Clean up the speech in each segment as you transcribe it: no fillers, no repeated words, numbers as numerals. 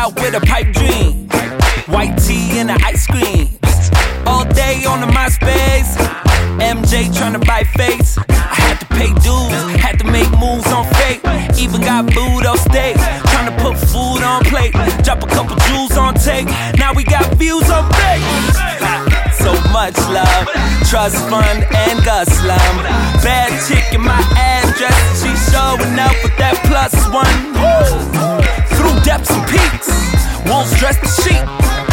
out with a pipe dream, white tea and an ice cream. All day on the MySpace, MJ tryna buy face. I had to pay dues, had to make moves on fate. Even got booed off stage, tryna put food on plate. Drop a couple jewels on tape, now we got views on fake. So much love, trust fund and Gus Slum. Bad chick in my address, she showing up with that +1. Through depths and peaks, wolves dress the sheep.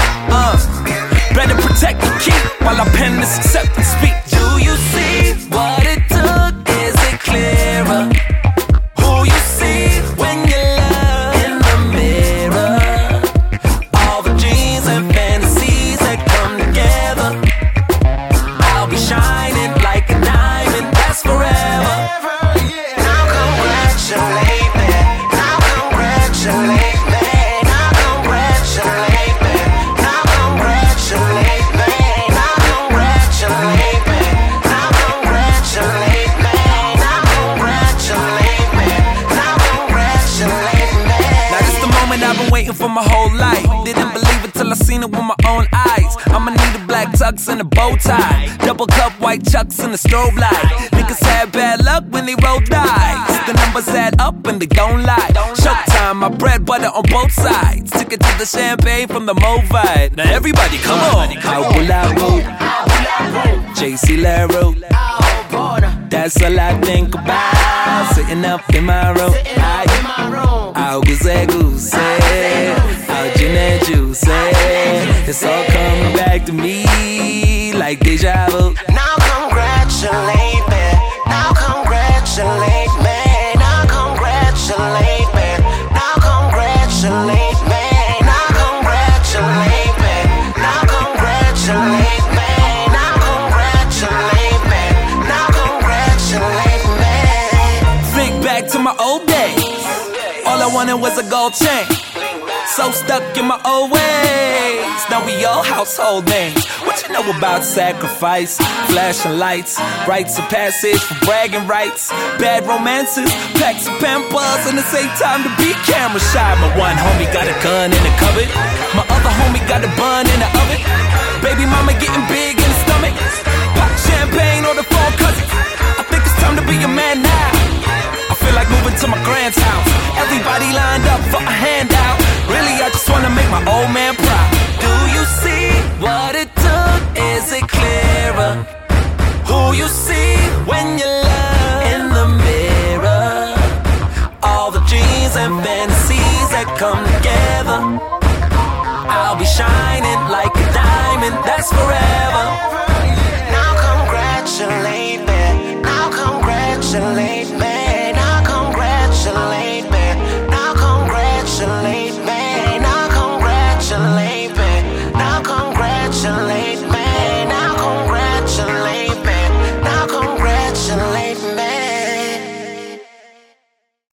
Better protect the keep while I pen this acceptance speech. Do you see what it took? Is it clearer? Who you see when you look in the mirror? All the dreams and fantasies that come together. I'll be shining like a diamond, that's forever. Now congratulate me. Now congratulate me. Now congratulate me. Now congratulate me. Now congratulate me. Now congratulate me. Now congratulate me. Now congratulate me. Now this the moment I've been waiting for my whole life. Didn't believe it till I seen it with my own eyes. I'ma need a black tux and a bow tie, double cup white chucks and a strobe light. Niggas had bad luck when they rolled dice. The numbers add up and they don't lie. Showtime, my bread butter on both sides. Took it to the champagne from the Movite. Now everybody, come on. How will I root? JC Laro. That's all I think about. Sitting up in my room. Algo Zé, Algina Juice. It's all coming back to me like deja vu. Now congratulate me. Now congratulate me. Now congratulate me. Now congratulate me. Now congratulate me. Now congratulate me. Now congratulate me. Now congratulate me. Think back to my old days. All I wanted was a gold chain. So stuck in my old ways. Now we all household names. What you know about sacrifice? Flashing lights, rites of passage for bragging rights. Bad romances, packs of Pampers, and it's ain't time to be camera shy. My one homie got a gun in the cupboard. My other homie got a bun in the oven. Baby mama getting big in the stomach. Pop champagne or the phone cousins. I think it's time to be a man now. I feel like moving to my grand's house. Everybody lined up for a handout. Really, I just wanna make my old man proud. Do you see what it took? Is it clearer? Who you see when you look in the mirror? All the dreams and fantasies that come together. I'll be shining like a diamond, that's forever.